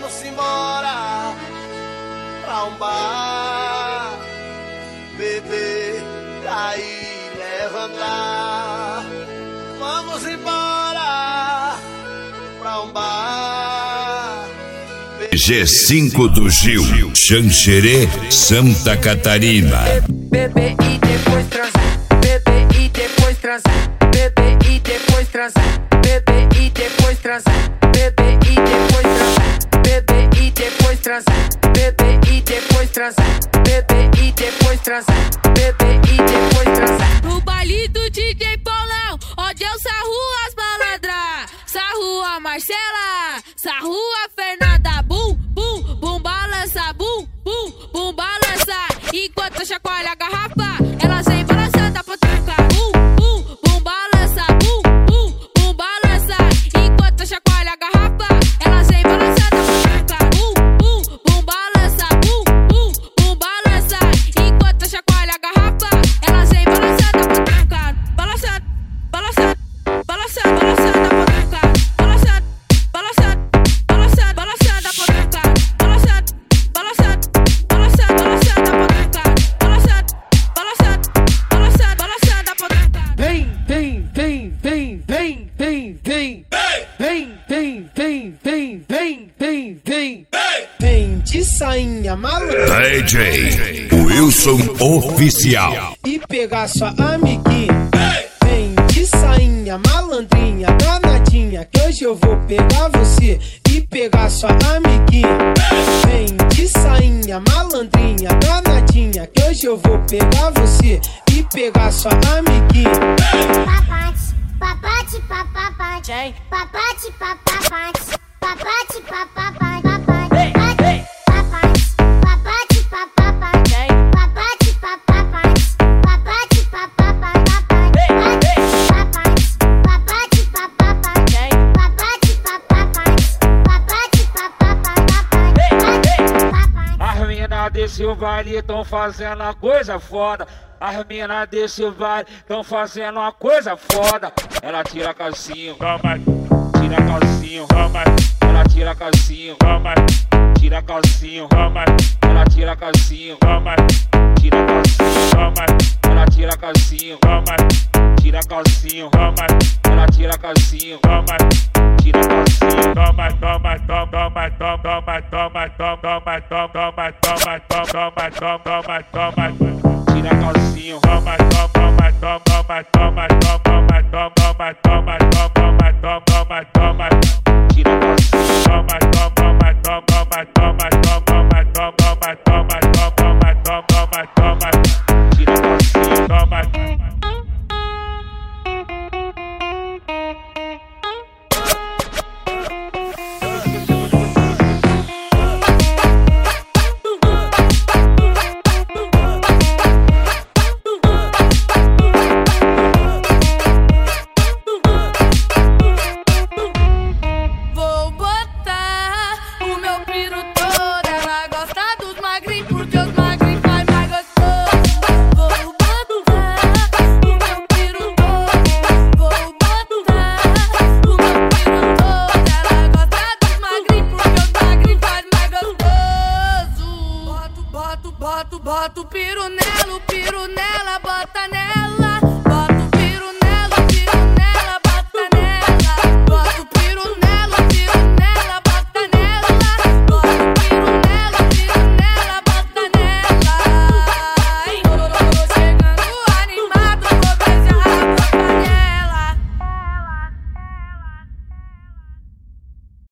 Vamos embora pra um bar, beber, cair, levantar. Vamos embora pra um bar. G5 do Gil, Xanxerê, Santa Catarina. Beber e depois transar, beber e depois transar, beber e depois transar, beber e depois transar, beber e depois transar, beber e depois transar, beber e depois transar, beber e depois transar, beber e depois transar. No baile do DJ Paulão, onde eu sarro as malandras, sarro a Marcela, sarro a Fernanda, bum, bum, bum, balança, bum, bum, bum, balança. Enquanto chacoalha a garrafa, elas vem balançando a potranca, bum, bum, bum, balança, bum, bum, bum, balança. Enquanto chacoalha a garrafa, elas vem balançando a potranca, bum, bum, bum, balança, bum, bum, bum, balança. Enquanto chacoalha a garrafa, elas vem balançando a potranca, balançando, balançando, balançando, balançando a potranca, balançando, balançando, balançando, balançando a potranca, balançando, balançando, balançando, balançando a potranca, balançando, balançando, balançando, balançando a potranca. Vem, vem, vem, vem, vem, vem, vem, vem, vem, vem, vem, vem, vem, vem, vem de sainha malandra DJ Wilson Oficial. e pegar sua amiguinha. Vem de sainha malandrinha, danadinha, que hoje eu vou pegar você e pegar sua amiguinha. Vem de sainha malandrinha, danadinha, que hoje eu vou pegar você e pegar sua amiguinha. Papate, papate, papapate, papate, papapate, papate, papapate, papate, papate, papate, papapate, papate, papapate, papate, papapate, papate, papate, papapate. As mina desse baile tão fazendo uma coisa foda. As mina desse baile tão fazendo uma coisa foda. Ela tira calcinho, tira calcinho, ela tira calcinho, tira calcinho, ela tira calcinho, tira calcinho, ela tira calcinho, tira calcinho, ela tira calcinho, tira calcinho. Toma, toma, toma, toma, toma, toma, toma, toma, toma, toma, toma. Tira calcinho, toma, toma, toma, toma, toma, toma, toma, toma, toma, toma, toma.